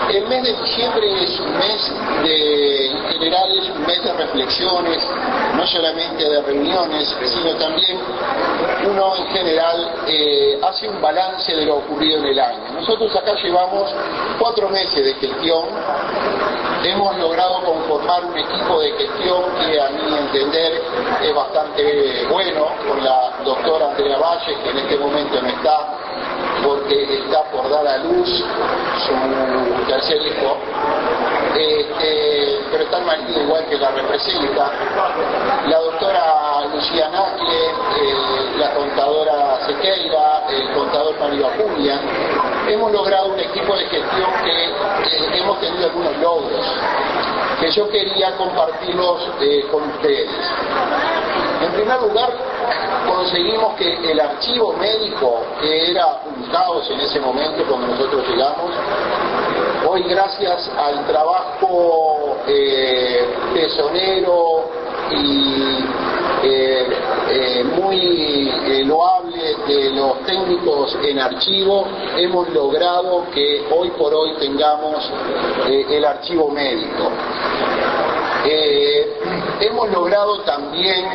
El mes de diciembre es un mes en general es un mes de reflexiones, no solamente de reuniones, sino también uno en general hace un balance de lo ocurrido en el año. Nosotros acá llevamos 4 meses de gestión, hemos logrado conformar un equipo de gestión que a mi entender es bastante bueno, con la doctora Andrea Valle, que en este momento no está, porque está por dar a luz su tercer hijo, pero está el marido igual que la representa, la doctora Lucía Nacle, la contadora Sequeira, el contador Mario Acuña. Hemos logrado un equipo de gestión que hemos tenido algunos logros que yo quería compartirlos con ustedes. En primer lugar, conseguimos que el archivo médico, que era un caos en ese momento cuando nosotros llegamos, hoy gracias al trabajo tesonero y muy loable de los técnicos en archivo, hemos logrado que hoy por hoy tengamos el archivo médico. Hemos logrado también,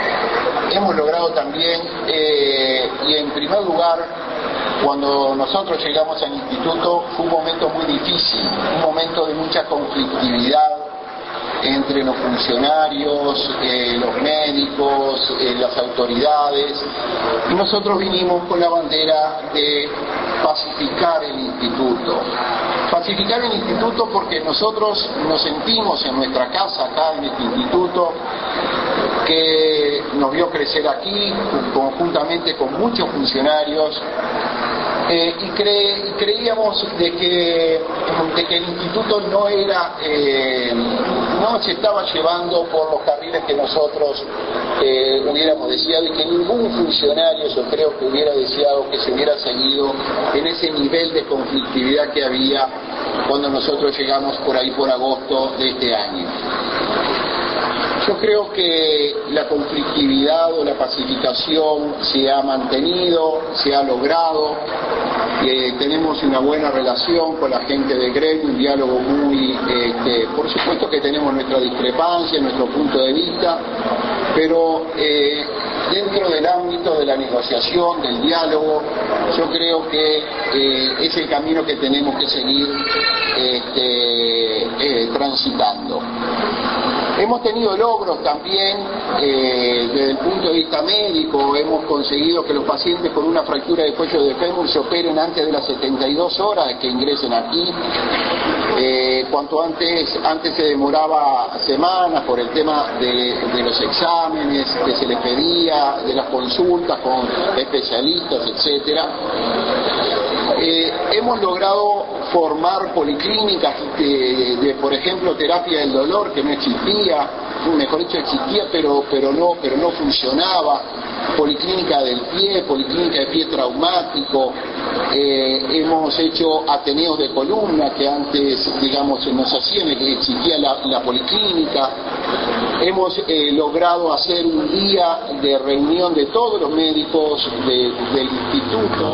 y en primer lugar, cuando nosotros llegamos al instituto fue un momento muy difícil, un momento de mucha conflictividad entre los funcionarios, los médicos, las autoridades, y nosotros vinimos con la bandera de pacificar el instituto. Pacificar el instituto porque nosotros nos sentimos en nuestra casa, acá en este instituto, que nos vio crecer aquí, conjuntamente con muchos funcionarios, y creíamos de que el instituto no se estaba llevando por los carriles que nosotros hubiéramos deseado, y que ningún funcionario, yo creo, que hubiera deseado que se hubiera seguido en ese nivel de conflictividad que había cuando nosotros llegamos por ahí por agosto de este año. Yo creo que la conflictividad o la pacificación se ha mantenido, se ha logrado, tenemos una buena relación con la gente del gremio, un diálogo muy, por supuesto que tenemos nuestra discrepancia, nuestro punto de vista, pero dentro del ámbito de la negociación, del diálogo, yo creo que es el camino que tenemos que seguir transitando. Hemos tenido logros también desde el punto de vista médico. Hemos conseguido que los pacientes con una fractura de cuello de fémur se operen antes de las 72 horas de que ingresen aquí. Cuanto antes se demoraba semanas por el tema de los exámenes que se les pedía, de las consultas con especialistas, etcétera. Hemos logrado formar policlínicas de, por ejemplo, terapia del dolor, que no existía, mejor dicho existía, pero no funcionaba, policlínica del pie, policlínica de pie traumático, hemos hecho ateneos de columna que antes, digamos, nos hacían, que existía la policlínica. Hemos logrado hacer un día de reunión de todos los médicos del instituto,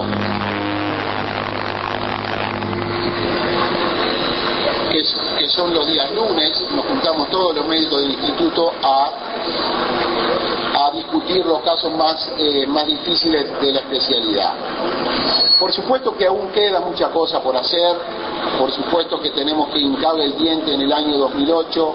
que son los días lunes. Nos juntamos todos los médicos del instituto a discutir los casos más difíciles de la especialidad. Por supuesto que aún queda mucha cosa por hacer, por supuesto que tenemos que hincarle el diente en el año 2008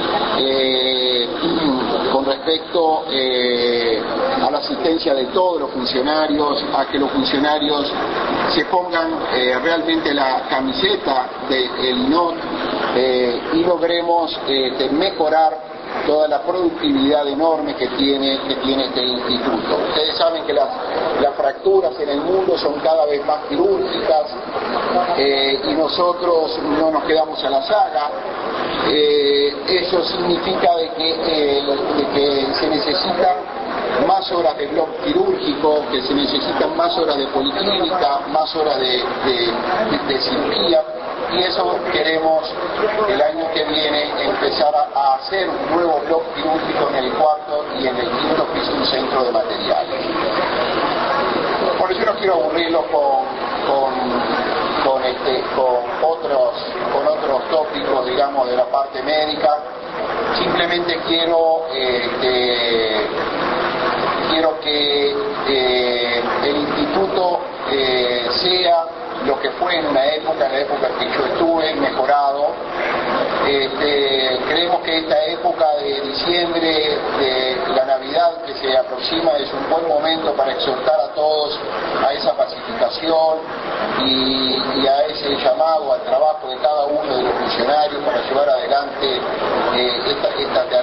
con respecto a la asistencia de todos los funcionarios, a que los funcionarios se pongan realmente la camiseta del INOT y logremos mejorar toda la productividad enorme que tiene este instituto. Ustedes saben que las fracturas en el mundo son cada vez más quirúrgicas y nosotros no nos quedamos a la saga. Eso significa de que se necesitan más horas de bloque quirúrgico, que se necesitan más horas de policlínica, más horas de cirugía, y eso queremos el año que viene empezar a hacer un nuevo bloque quirúrgico en el 4º y en el 5º, que es un centro de materiales. Por eso no quiero aburrirlos con con otros tópicos, digamos, de la parte médica. Simplemente quiero que el instituto sea lo que fue en la época que yo estuve, mejorado. Creemos que esta época de diciembre, de la Navidad que se aproxima, es un buen momento para exhortar a todos a esa pacificación y a ese llamado al trabajo de cada uno de los funcionarios para llevar adelante esta tarea.